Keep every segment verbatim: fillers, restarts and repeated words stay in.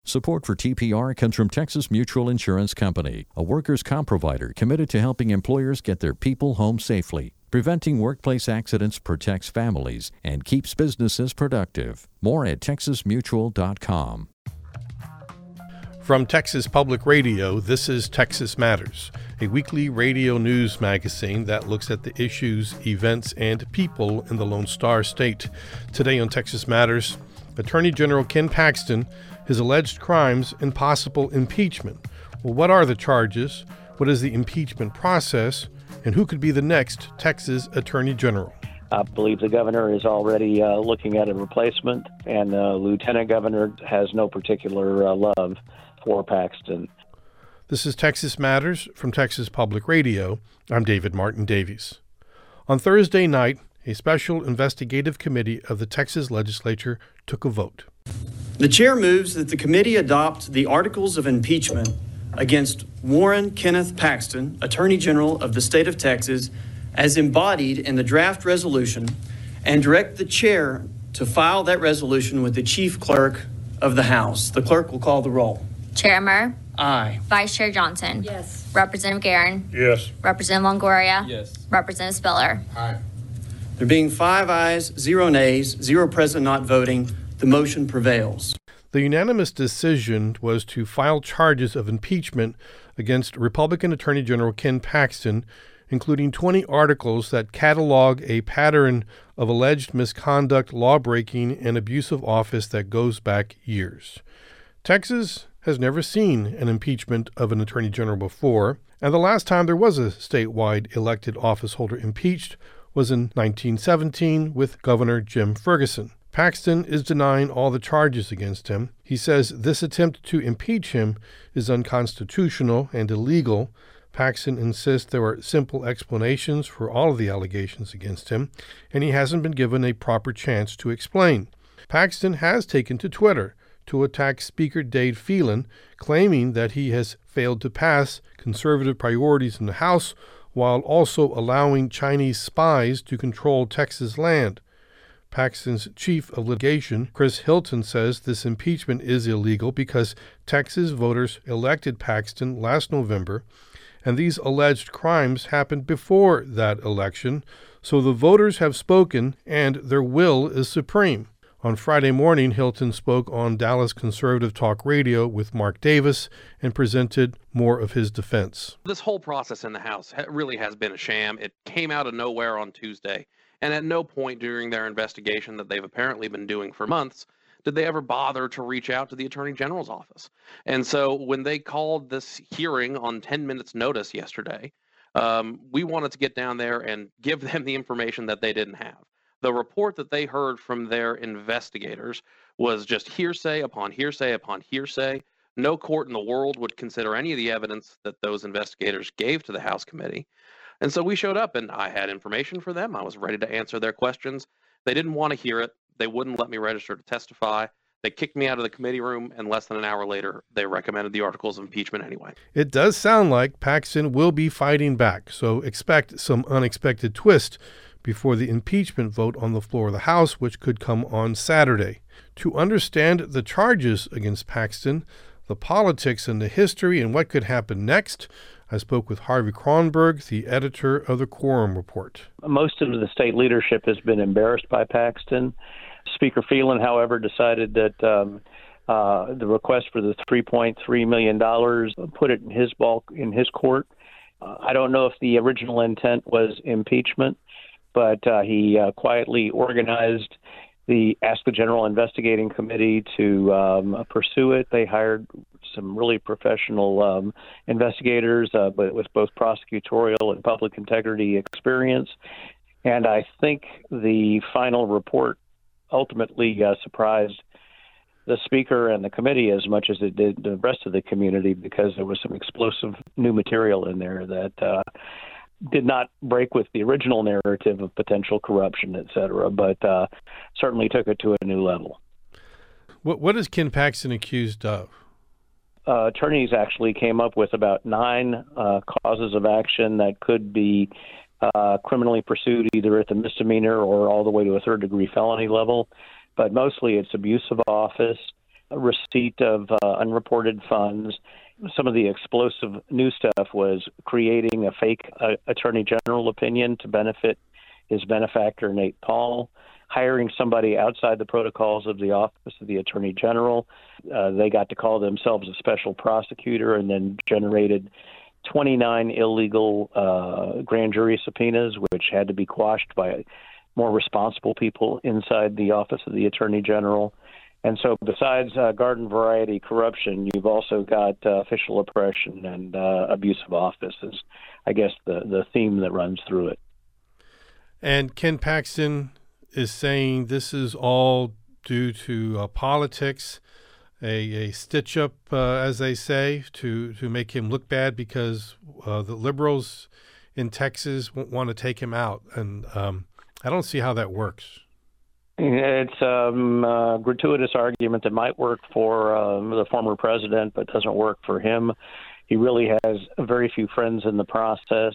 Support for T P R comes from Texas Mutual Insurance Company, a workers' comp provider committed to helping employers get their people home safely. Preventing workplace accidents protects families and keeps businesses productive. More at texas mutual dot com. From Texas Public Radio, this is Texas Matters, a weekly radio news magazine that looks at the issues, events, and people in the Lone Star State. Today on Texas Matters, Attorney General Ken Paxton, his alleged crimes, and possible impeachment. Well, what are the charges? What is the impeachment process? And who could be the next Texas Attorney General? I believe the governor is already uh, looking at a replacement, and the uh, lieutenant governor has no particular uh, love for Paxton. This is Texas Matters from Texas Public Radio. I'm David Martin Davies. On Thursday night, a special investigative committee of the Texas legislature took a vote. The chair moves that the committee adopt the articles of impeachment against Warren Kenneth Paxton, Attorney General of the state of Texas, as embodied in the draft resolution, and direct the chair to file that resolution with the chief clerk of the House. The clerk will call the roll. Chair Murr? Aye. Vice Chair Johnson? Yes. Representative Guerin? Yes. Representative Longoria? Yes. Representative Spiller? Aye. There being five ayes, zero nays, zero present not voting, the motion prevails. The unanimous decision was to file charges of impeachment against Republican Attorney General Ken Paxton, including twenty articles that catalog a pattern of alleged misconduct, lawbreaking, and abuse of office that goes back years. Texas has never seen an impeachment of an attorney general before, and the last time there was a statewide elected officeholder impeached was in nineteen seventeen with Governor Jim Ferguson. Paxton is denying all the charges against him. He says this attempt to impeach him is unconstitutional and illegal. Paxton insists there were simple explanations for all of the allegations against him, and he hasn't been given a proper chance to explain. Paxton has taken to Twitter to attack Speaker Dade Phelan, claiming that he has failed to pass conservative priorities in the House while also allowing Chinese spies to control Texas land. Paxton's chief of litigation, Chris Hilton, says this impeachment is illegal because Texas voters elected Paxton last November, and these alleged crimes happened before that election, so the voters have spoken and their will is supreme. On Friday morning, Hilton spoke on Dallas Conservative Talk Radio with Mark Davis and presented more of his defense. This whole process in the House really has been a sham. It came out of nowhere on Tuesday. And at no point during their investigation that they've apparently been doing for months did they ever bother to reach out to the Attorney General's office. And so when they called this hearing on ten minutes notice yesterday, um, we wanted to get down there and give them the information that they didn't have. The report that they heard from their investigators was just hearsay upon hearsay upon hearsay. No court in the world would consider any of the evidence that those investigators gave to the House committee. And so we showed up and I had information for them. I was ready to answer their questions. They didn't want to hear it. They wouldn't let me register to testify. They kicked me out of the committee room, and less than an hour later, they recommended the articles of impeachment anyway. It does sound like Paxton will be fighting back, so expect some unexpected twist before the impeachment vote on the floor of the House, which could come on Saturday. To understand the charges against Paxton, the politics and the history and what could happen next, I spoke with Harvey Kronberg, the editor of the Quorum Report. Most of the state leadership has been embarrassed by Paxton. Speaker Phelan, however, decided that um, uh, the request for the three point three million dollars put it in his ball in his court. Uh, I don't know if the original intent was impeachment, but uh, he uh, quietly organized the asked the General Investigating Committee to um, pursue it. They hired some really professional um, investigators, uh, but with both prosecutorial and public integrity experience. And I think the final report ultimately uh, surprised the speaker and the committee as much as it did the rest of the community, because there was some explosive new material in there that uh, did not break with the original narrative of potential corruption, et cetera, but uh, certainly took it to a new level. What What is Ken Paxton accused of? Uh, attorneys actually came up with about nine uh, causes of action that could be uh, criminally pursued either at the misdemeanor or all the way to a third-degree felony level. But mostly it's abuse of office, receipt of uh, unreported funds. Some of the explosive new stuff was creating a fake uh, attorney general opinion to benefit his benefactor, Nate Paul, hiring somebody outside the protocols of the Office of the Attorney General. Uh, they got to call themselves a special prosecutor and then generated twenty-nine illegal uh, grand jury subpoenas, which had to be quashed by more responsible people inside the Office of the Attorney General. And so besides uh, garden variety corruption, you've also got uh, official oppression and uh, abuse of office is, I guess, the, the theme that runs through it. And Ken Paxton is saying this is all due to uh, politics, a, a stitch-up, uh, as they say, to, to make him look bad because uh, the liberals in Texas w- want to take him out. And um, I don't see how that works. It's um, a gratuitous argument that might work for um, the former president, but doesn't work for him. He really has very few friends in the process.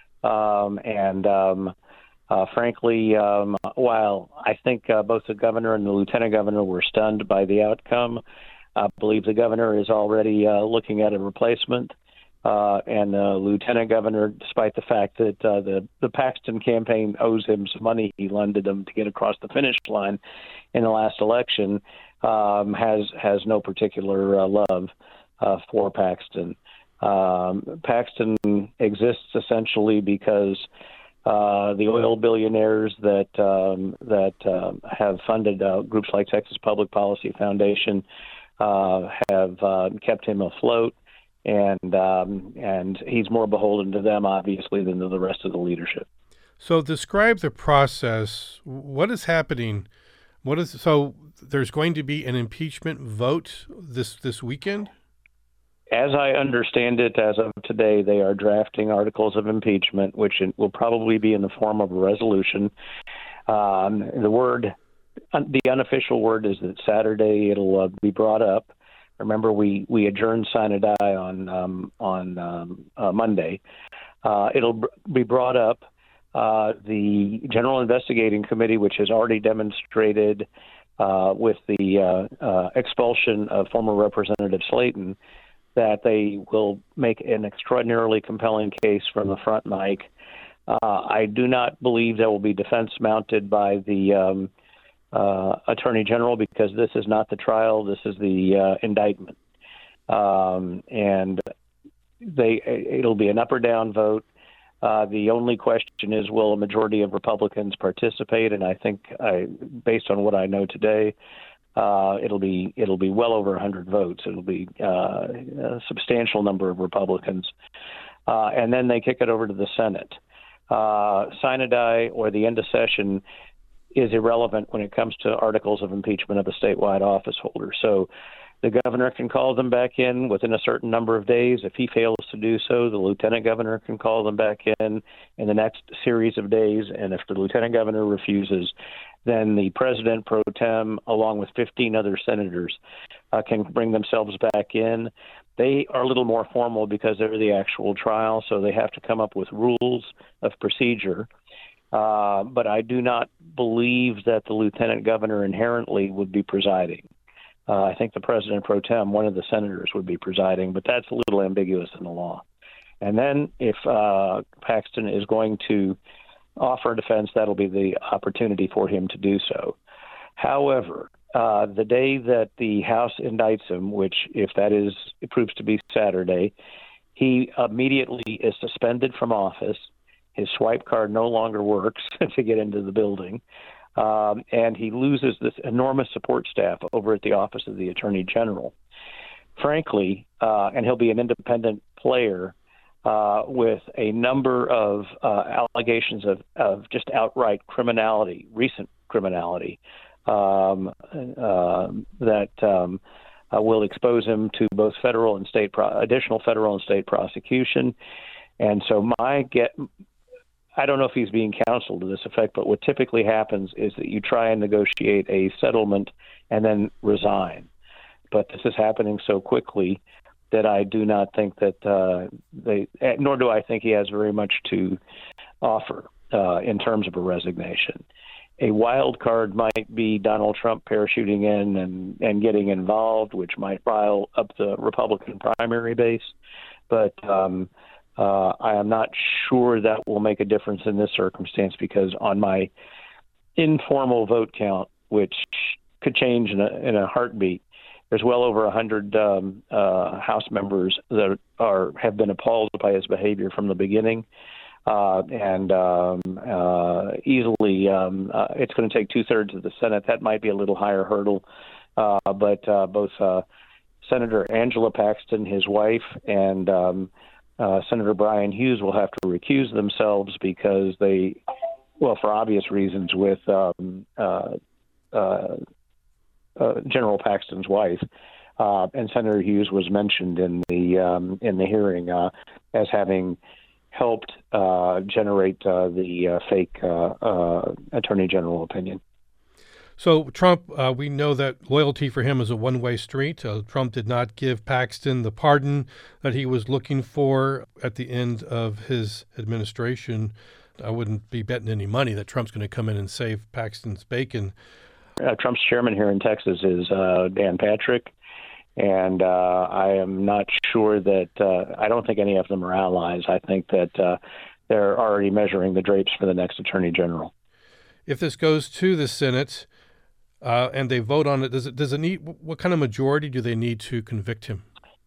Um, and um, uh, frankly, um, while I think uh, both the governor and the lieutenant governor were stunned by the outcome, I believe the governor is already uh, looking at a replacement. Uh, and the lieutenant governor, despite the fact that uh, the, the Paxton campaign owes him some money he lended them to get across the finish line in the last election, um, has has no particular uh, love uh, for Paxton. Um, Paxton exists essentially because uh, the oil billionaires that um, that um, have funded uh, groups like Texas Public Policy Foundation uh, have uh, kept him afloat. And um, and he's more beholden to them, obviously, than to the rest of the leadership. So describe the process. What is happening? What is so? There's going to be an impeachment vote this this weekend? As I understand it, as of today, they are drafting articles of impeachment, which will probably be in the form of a resolution. Um, the word, the unofficial word is that Saturday it'll uh, be brought up. Remember, we, we adjourned sine die on um, on um, uh, Monday. Uh, it'll b- be brought up. Uh, the General Investigating Committee, which has already demonstrated uh, with the uh, uh, expulsion of former Representative Slayton, that they will make an extraordinarily compelling case from the front mic. Uh, I do not believe there will be defense mounted by the um, Uh, Attorney General, because this is not the trial, this is the uh, indictment. Um, and they it'll be an up or down vote. Uh, the only question is, will a majority of Republicans participate? And I think, I, based on what I know today, uh, it'll be it'll be well over one hundred votes. It'll be uh, a substantial number of Republicans. Uh, and then they kick it over to the Senate. Uh, sine die or the end of session is irrelevant when it comes to articles of impeachment of a statewide office holder. So the governor can call them back in within a certain number of days. If he fails to do so, the lieutenant governor can call them back in in the next series of days. And if the lieutenant governor refuses, then the president pro tem, along with fifteen other senators, uh, can bring themselves back in. They are a little more formal because they're the actual trial, so they have to come up with rules of procedure. Uh, but I do not believe that the lieutenant governor inherently would be presiding. Uh, I think the president pro tem, one of the senators, would be presiding, but that's a little ambiguous in the law. And then if uh, Paxton is going to offer a defense, that'll be the opportunity for him to do so. However, uh, the day that the House indicts him, which if that is, it proves to be Saturday, he immediately is suspended from office. His swipe card no longer works to get into the building, um, and he loses this enormous support staff over at the Office of the Attorney General. Frankly, uh, and he'll be an independent player uh, with a number of uh, allegations of, of just outright criminality, recent criminality, um, uh, that um, uh, will expose him to both federal and state pro- additional federal and state prosecution. And so my get. I don't know if he's being counseled to this effect, but what typically happens is that you try and negotiate a settlement and then resign. But this is happening so quickly that I do not think that uh, they, nor do I think he has very much to offer uh, in terms of a resignation. A wild card might be Donald Trump parachuting in and, and getting involved, which might rile up the Republican primary base. But um, uh, I am not sure that will make a difference in this circumstance, because on my informal vote count, which could change in a, in a heartbeat, there's well over one hundred um, uh, House members that are have been appalled by his behavior from the beginning. Uh, and um, uh, easily, um, uh, it's going to take two-thirds of the Senate. That might be a little higher hurdle. Uh, but uh, both uh, Senator Angela Paxton, his wife, and um, uh, Senator Brian Hughes will have to recuse themselves because they, well, for obvious reasons, with um, uh, uh, uh, General Paxton's wife. Uh, and Senator Hughes was mentioned in the um, in the hearing uh, as having helped uh, generate uh, the uh, fake uh, uh, Attorney General opinion. So Trump, uh, we know that loyalty for him is a one-way street. Uh, Trump did not give Paxton the pardon that he was looking for at the end of his administration. I wouldn't be betting any money that Trump's going to come in and save Paxton's bacon. Uh, Trump's chairman here in Texas is uh, Dan Patrick. And uh, I am not sure that uh, I don't think any of them are allies. I think that uh, they're already measuring the drapes for the next attorney general. If this goes to the Senate uh, and they vote on it, does it does it need what kind of majority do they need to convict him?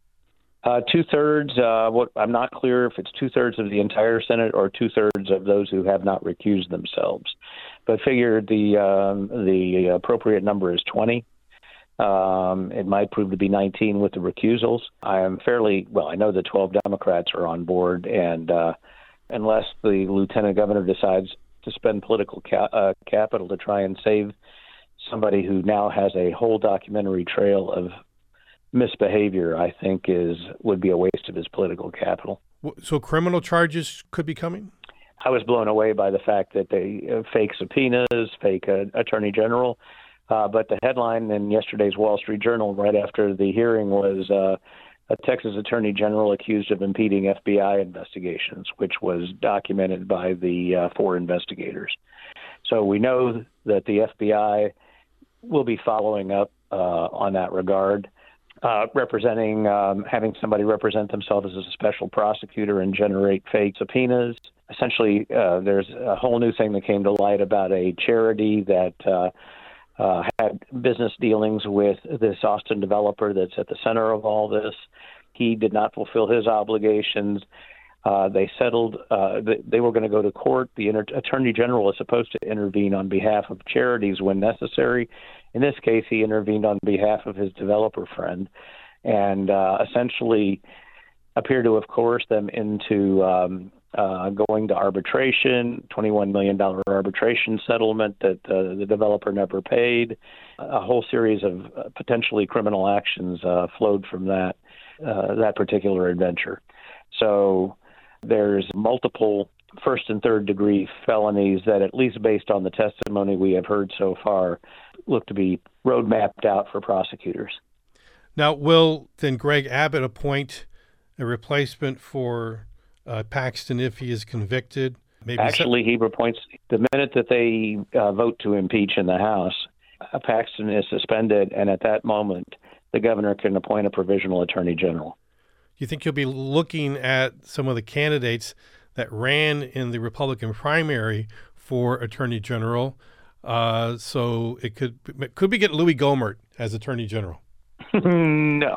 Uh, two thirds. Uh, what I'm not clear if it's two thirds of the entire Senate or two thirds of those who have not recused themselves. But figure the um, the appropriate number is twenty. Um, it might prove to be nineteen with the recusals. I am fairly, well, I know the twelve Democrats are on board, and uh, unless the lieutenant governor decides to spend political ca- uh, capital to try and save somebody who now has a whole documentary trail of misbehavior, I think is would be a waste of his political capital. So criminal charges could be coming? I was blown away by the fact that they uh, fake subpoenas, fake uh, attorney general. Uh, but the headline in yesterday's Wall Street Journal right after the hearing was uh, a Texas attorney general accused of impeding F B I investigations, which was documented by the uh, four investigators. So we know that the F B I will be following up uh, on that regard, uh, representing, um, having somebody represent themselves as a special prosecutor and generate fake subpoenas. Essentially, uh, there's a whole new thing that came to light about a charity that uh, Uh, had business dealings with this Austin developer that's at the center of all this. He did not fulfill his obligations. Uh, they settled. Uh, they, they were going to go to court. The inter- attorney general is supposed to intervene on behalf of charities when necessary. In this case, he intervened on behalf of his developer friend and uh, essentially appeared to have coerced them into um, Uh, going to arbitration, twenty-one million dollars arbitration settlement that uh, the developer never paid. A whole series of uh, potentially criminal actions uh, flowed from that uh, that particular adventure. So there's multiple first and third degree felonies that, at least based on the testimony we have heard so far, look to be road mapped out for prosecutors. Now, will then Greg Abbott appoint a replacement for Uh, Paxton if he is convicted? Maybe Actually, he appoints the minute that they uh, vote to impeach in the House, uh, Paxton is suspended, and at that moment, the governor can appoint a provisional attorney general. Do you think he'll be looking at some of the candidates that ran in the Republican primary for attorney general? Uh, so it could could we get Louis Gohmert as attorney general? No.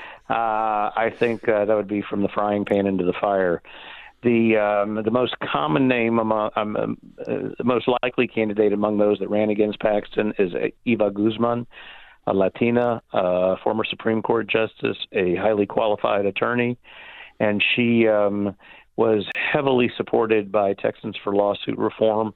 Uh, I think uh, that would be from the frying pan into the fire. The um, the most common name among um, uh, the most likely candidate among those that ran against Paxton is Eva Guzman, a Latina, uh, former Supreme Court justice, a highly qualified attorney, and she um, was heavily supported by Texans for Lawsuit Reform,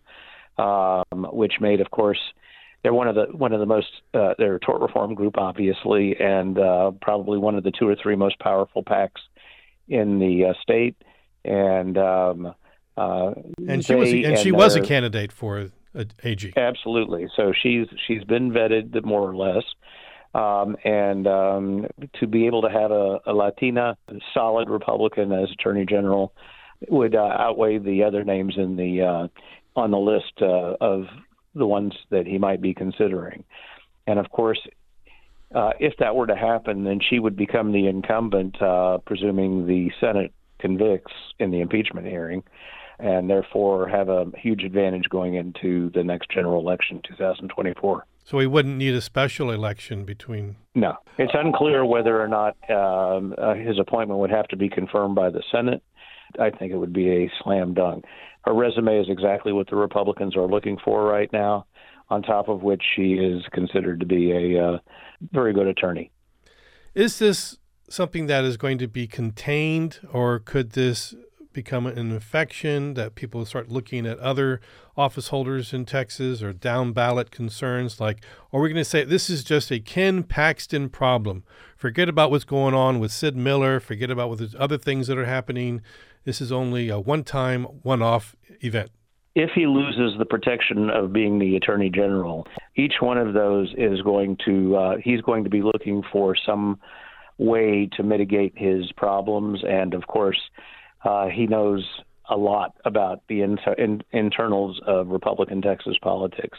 um, which made, of course, they're one of the one of the most uh, they're a tort reform group, obviously, and uh, probably one of the two or three most powerful PACs in the uh, state. And um, uh, and she was and, and she was a candidate for a, A G. Absolutely. So she's she's been vetted more or less, um, and um, to be able to have a, a Latina, solid Republican as Attorney General would uh, outweigh the other names in the uh, on the list uh, of the ones that he might be considering. And of course, uh, if that were to happen, then she would become the incumbent, uh, presuming the Senate convicts in the impeachment hearing, and therefore have a huge advantage going into the next general election, two thousand twenty-four. So he wouldn't need a special election between... No. It's unclear whether or not um, uh, his appointment would have to be confirmed by the Senate. I think it would be a slam dunk. Her resume is exactly what the Republicans are looking for right now, on top of which she is considered to be a uh, very good attorney. Is this something that is going to be contained, or could this become an infection that people start looking at other office holders in Texas, or down ballot concerns like, are we going to say this is just a Ken Paxton problem? Forget about what's going on with Sid Miller. Forget about what there's other things that are happening. This is only a one-time, one-off event. If he loses the protection of being the Attorney General, each one of those is going to, uh, he's going to be looking for some way to mitigate his problems. And of course, uh, he knows a lot about the inter- in- internals of Republican Texas politics.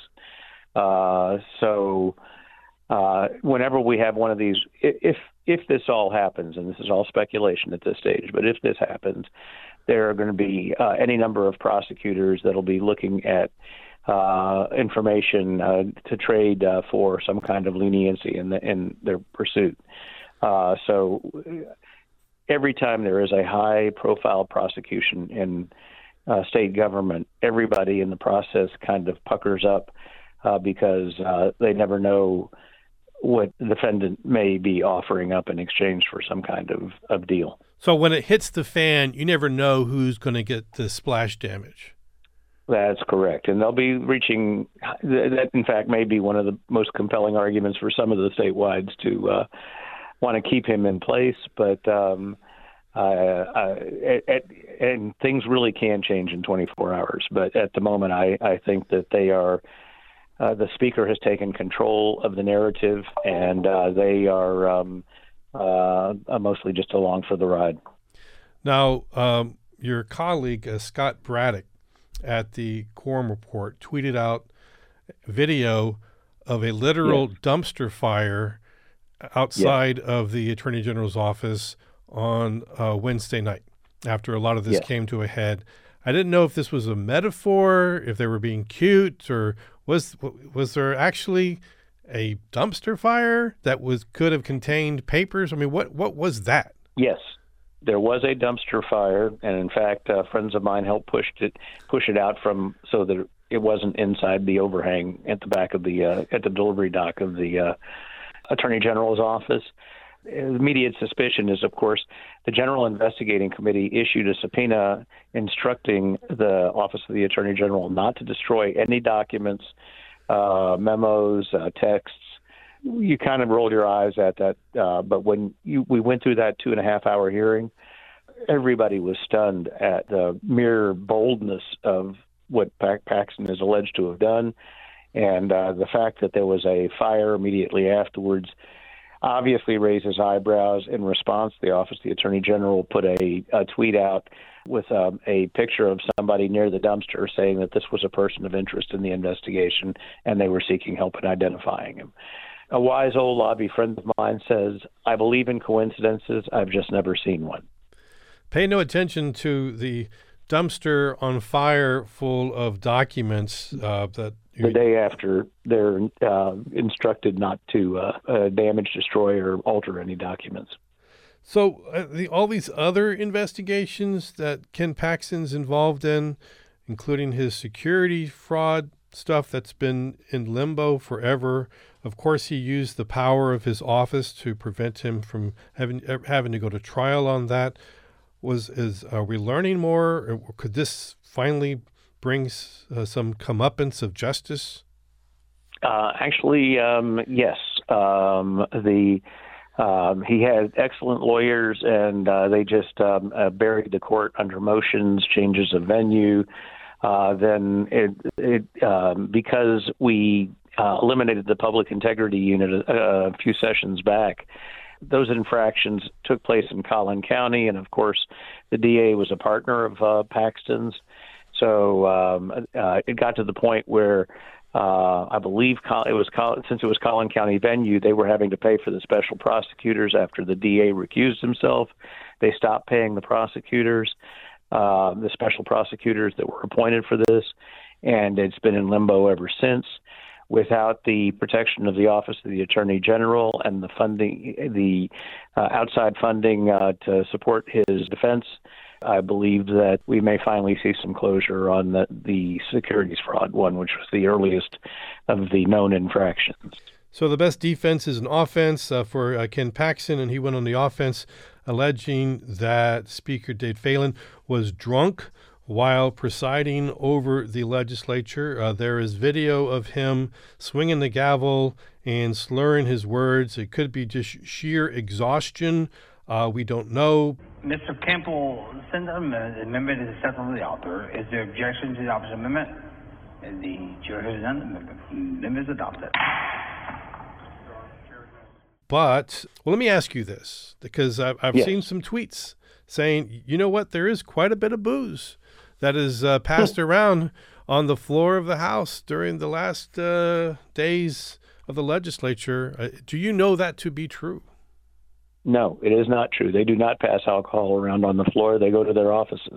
Uh, so uh, whenever we have one of these, if if this all happens, and this is all speculation at this stage, but if this happens, there are going to be uh, any number of prosecutors that will be looking at uh, information uh, to trade uh, for some kind of leniency in, the, in their pursuit. Uh, so every time there is a high-profile prosecution in uh, state government, everybody in the process kind of puckers up uh, because uh, they never know what the defendant may be offering up in exchange for some kind of, of deal. So when it hits the fan, you never know who's going to get the splash damage. That's correct. And they'll be reaching, that in fact may be one of the most compelling arguments for some of the statewide to uh, want to keep him in place. But um, uh, uh, at, at, and things really can change in twenty-four hours. But at the moment, I, I think that they are, uh, the speaker has taken control of the narrative, and uh, they are um, uh, mostly just along for the ride. Now, um, your colleague, uh, Scott Braddock, at the Quorum Report, tweeted out video of a literal yes. dumpster fire outside yes. of the Attorney General's office on uh, Wednesday night after a lot of this yes. came to a head. I didn't know if this was a metaphor, if they were being cute, or was was there actually a dumpster fire that was could have contained papers? I mean, what what was that? Yes. There was a dumpster fire, and in fact, uh, friends of mine helped push it push it out from so that it wasn't inside the overhang at the back of the uh, at the delivery dock of the uh, Attorney General's office. The immediate suspicion is, of course, the General Investigating Committee issued a subpoena instructing the Office of the Attorney General not to destroy any documents, uh, memos, uh, texts. You kind of rolled your eyes at that, uh, but when you, we went through that two and a half hour hearing, everybody was stunned at the mere boldness of what Pac- Paxton is alleged to have done, and uh, the fact that there was a fire immediately afterwards obviously raises eyebrows. In response, the Office of the Attorney General put a, a tweet out with um, a picture of somebody near the dumpster saying that this was a person of interest in the investigation, and they were seeking help in identifying him. A wise old lobby friend of mine says, I believe in coincidences. I've just never seen one. Pay no attention to the dumpster on fire full of documents uh, that the day after they're uh, instructed not to uh, uh, damage, destroy, or alter any documents. So uh, the, all these other investigations that Ken Paxton's involved in, including his security fraud stuff that's been in limbo forever. Of course, he used the power of his office to prevent him from having having to go to trial on that. Was is are we learning more? Or could this finally bring uh, some comeuppance of justice? Uh, actually, um, yes. Um, the um, he had excellent lawyers, and uh, they just um, uh, buried the court under motions, changes of venue. Uh, then it, it um, because we uh, eliminated the public integrity unit a, a few sessions back, those infractions took place in Collin County, and of course, the D A was a partner of uh, Paxton's. So um, uh, it got to the point where Uh, I believe Col- it was Col- since it was Collin County venue, they were having to pay for the special prosecutors after the D A recused himself. They stopped paying the prosecutors, uh, the special prosecutors that were appointed for this, and it's been in limbo ever since. Without the protection of the Office of the Attorney General and the funding, the uh, outside funding uh, to support his defense, I believe that we may finally see some closure on the, the securities fraud one, which was the earliest of the known infractions. So the best defense is an offense uh, for uh, Ken Paxton, and he went on the offense alleging that Speaker Dade Phelan was drunk while presiding over the legislature. Uh, there is video of him swinging the gavel and slurring his words. It could be just sheer exhaustion. Uh, we don't know. Mister Campbell sent an amendment. The amendment is accepted from the author. Is there objection to the opposite amendment? And the chair has done. The amendment is adopted. But, well, let me ask you this, because I've, I've yes. seen some tweets saying, you know what, there is quite a bit of booze that is uh, passed around on the floor of the House during the last uh, days of the legislature. Uh, do you know that to be true? No, it is not true. They do not pass alcohol around on the floor. They go to their offices.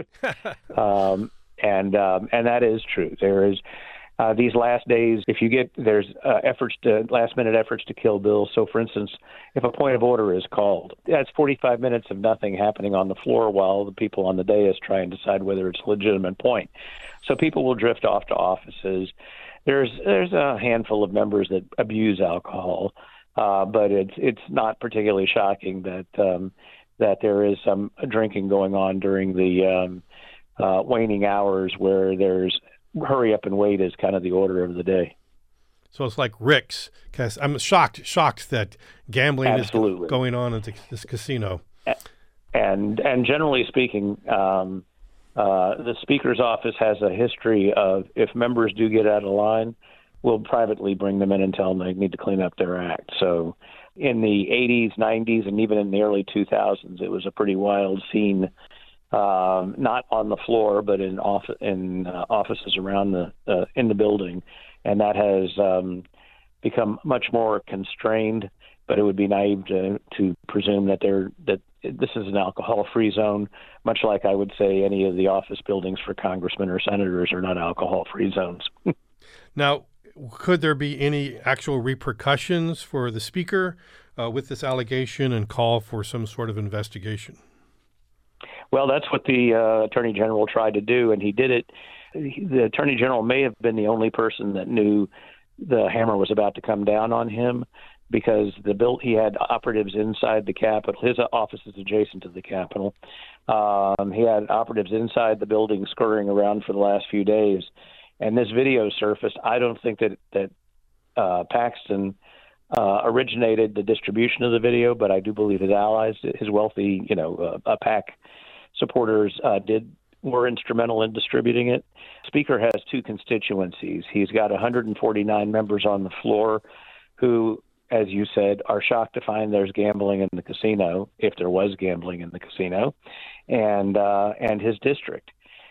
um, and um, and that is true. There is uh, these last days, if you get, there's uh, efforts to, last minute efforts to kill bills. So, for instance, if a point of order is called, that's forty-five minutes of nothing happening on the floor while the people on the dais try and decide whether it's a legitimate point. So people will drift off to offices. There's there's a handful of members that abuse alcohol. Uh, but it's it's not particularly shocking that um, that there is some drinking going on during the um, uh, waning hours, where there's hurry up and wait is kind of the order of the day. So it's like Rick's. Cause I'm shocked shocked that gambling Absolutely. is going on at the, this casino. And and generally speaking, um, uh, the Speaker's office has a history of, if members do get out of line, we'll privately bring them in and tell them they need to clean up their act. So in the eighties, nineties, and even in the early two thousands, it was a pretty wild scene, um, not on the floor, but in, off, in uh, offices around the uh, in the building. And that has um, become much more constrained, but it would be naive to, to presume that they're, that this is an alcohol-free zone, much like I would say any of the office buildings for congressmen or senators are not alcohol-free zones. Now, could there be any actual repercussions for the Speaker uh, with this allegation and call for some sort of investigation? Well, that's what the uh, Attorney General tried to do, and he did it. The Attorney General may have been the only person that knew the hammer was about to come down on him, because the bill, he had operatives inside the Capitol. His office is adjacent to the Capitol. Um, he had operatives inside the building scurrying around for the last few days. And this video surfaced. I don't think that that uh, Paxton uh, originated the distribution of the video, but I do believe his allies, his wealthy, you know, uh, PAC supporters, uh, did were instrumental in distributing it. Speaker has two constituencies. He's got one hundred forty-nine members on the floor who, as you said, are shocked to find there's gambling in the casino, if there was gambling in the casino, and uh, and his district.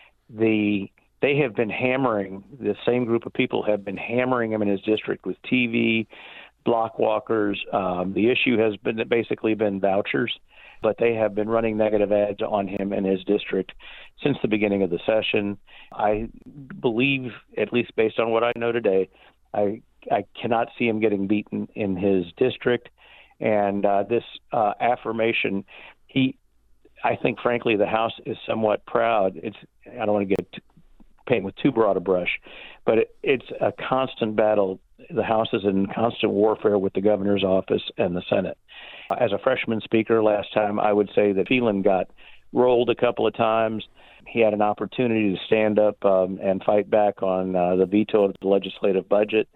The They have been hammering, the same group of people have been hammering him in his district with T V, block walkers. Um, the issue has been basically been vouchers, but they have been running negative ads on him in his district since the beginning of the session. I believe, at least based on what I know today, I I cannot see him getting beaten in his district. And uh, this uh, affirmation, he, I think, frankly, the House is somewhat proud. It's I don't want to get paint with too broad a brush, but it, it's a constant battle. The House is in constant warfare with the governor's office and the Senate. As a freshman speaker last time, I would say that Phelan got rolled a couple of times. He had an opportunity to stand up um, and fight back on uh, the veto of the legislative budget.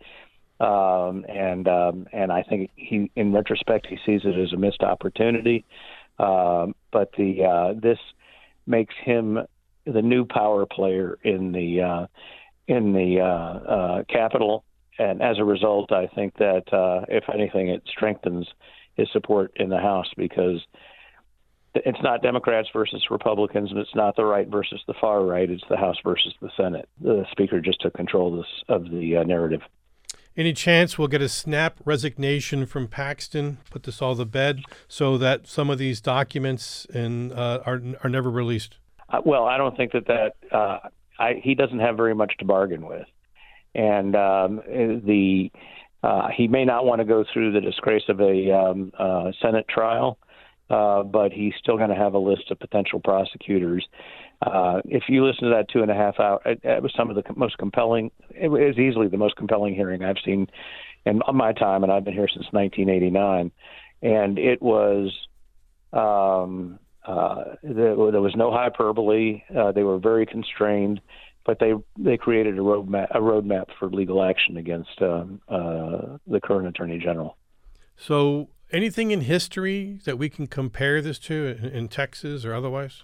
Um, and um, and I think he, in retrospect, he sees it as a missed opportunity. Um, but the uh, this makes him the new power player in the uh, in the uh, uh, Capitol, and as a result, I think that uh, if anything, it strengthens his support in the House, because it's not Democrats versus Republicans, and it's not the right versus the far right. It's the House versus the Senate. The Speaker just took control of, this, of the uh, narrative. Any chance we'll get a snap resignation from Paxton, put this all to bed, so that some of these documents and uh, are are never released? Uh, well, I don't think that that uh, I, he doesn't have very much to bargain with, and um, the uh, he may not want to go through the disgrace of a um, uh, Senate trial, uh, but he's still going to have a list of potential prosecutors. Uh, if you listen to that two and a half hour, it, it was some of the most compelling. It was easily the most compelling hearing I've seen in my time, and I've been here since nineteen eighty-nine. And it was um, uh, there, there was no hyperbole. Uh, they were very constrained, but they they created a roadmap a roadmap for legal action against um, uh, the current Attorney General. So, anything in history that we can compare this to in, in Texas or otherwise?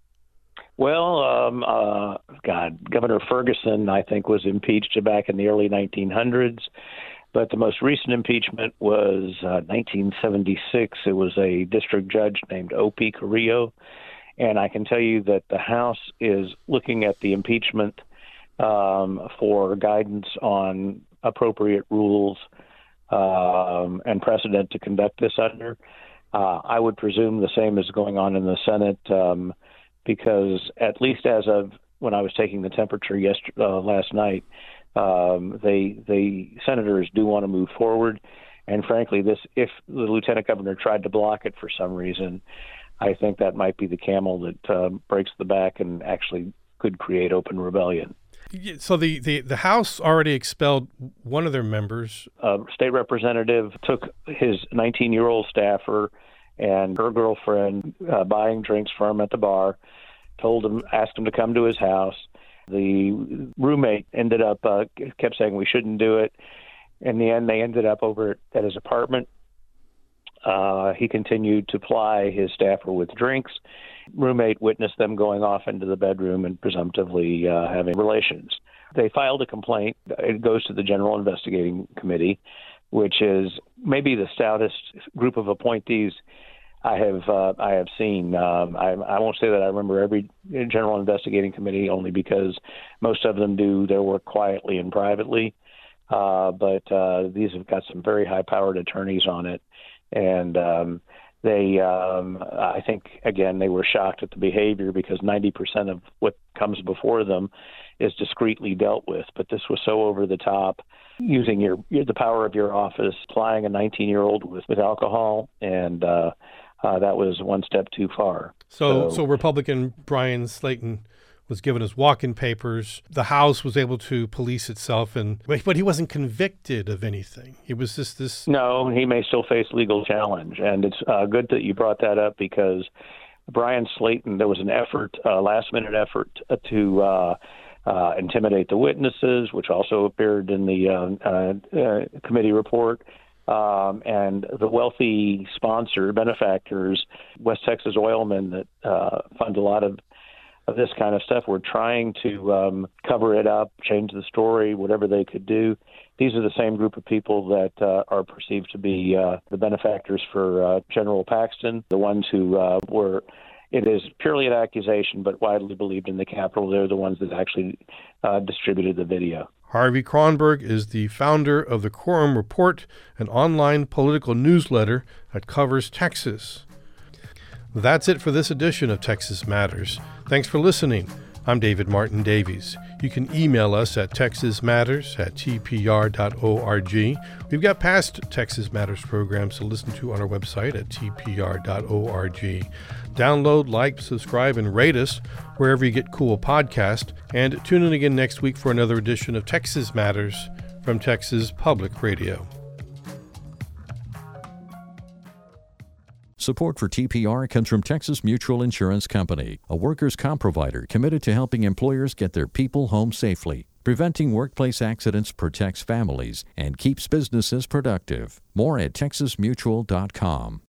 Well, um, uh, God, Governor Ferguson, I think, was impeached back in the early nineteen hundreds. But the most recent impeachment was uh, nineteen seventy-six. It was a district judge named O P Carrillo. And I can tell you that the House is looking at the impeachment um, for guidance on appropriate rules um, and precedent to conduct this under. Uh, I would presume the same is going on in the Senate. Um, because at least as of when I was taking the temperature yesterday, uh, last night, um, they the senators do want to move forward. And frankly, this if the lieutenant governor tried to block it for some reason, I think that might be the camel that uh, breaks the back and actually could create open rebellion. So the, the, the House already expelled one of their members. A state representative took his nineteen-year-old staffer and her girlfriend uh, buying drinks for him at the bar, told him, asked him to come to his house. The roommate ended up, uh, kept saying we shouldn't do it. In the end, they ended up over at his apartment. Uh, he continued to ply his staffer with drinks. Roommate witnessed them going off into the bedroom and presumptively uh, having relations. They filed a complaint. It goes to the General Investigating Committee, which is maybe the stoutest group of appointees I have uh, I have seen. Um, I, I won't say that I remember every General Investigating Committee, only because most of them do their work quietly and privately. Uh, but uh, these have got some very high-powered attorneys on it, and um, they, um, I think, again, they were shocked at the behavior because ninety percent of what comes before them is discreetly dealt with. But this was so over the top, using your the power of your office, plying a nineteen-year-old with, with alcohol, and uh, uh, that was one step too far. So, so, so Republican Bryan Slaton was given his walk-in papers. The House was able to police itself, and but he wasn't convicted of anything. He was just this. No, he may still face legal challenge, and it's uh, good that you brought that up because Bryan Slaton, there was an effort, a last-minute effort to uh, uh, intimidate the witnesses, which also appeared in the uh, uh, uh, committee report. Um, and the wealthy sponsor, benefactors, West Texas Oilmen that uh, fund a lot of, of this kind of stuff, were trying to um, cover it up, change the story, whatever they could do. These are the same group of people that uh, are perceived to be uh, the benefactors for uh, General Paxton, the ones who uh, were, it is purely an accusation, but widely believed in the Capitol. They're the ones that actually uh, distributed the video. Harvey Kronberg is the founder of the Quorum Report, an online political newsletter that covers Texas. That's it for this edition of Texas Matters. Thanks for listening. I'm David Martin Davies. You can email us at texasmatters at t p r dot org. We've got past Texas Matters programs to listen to on our website at t p r dot org. Download, like, subscribe, and rate us wherever you get cool podcasts. And tune in again next week for another edition of Texas Matters from Texas Public Radio. Support for T P R comes from Texas Mutual Insurance Company, a workers' comp provider committed to helping employers get their people home safely. Preventing workplace accidents protects families and keeps businesses productive. More at texas mutual dot com.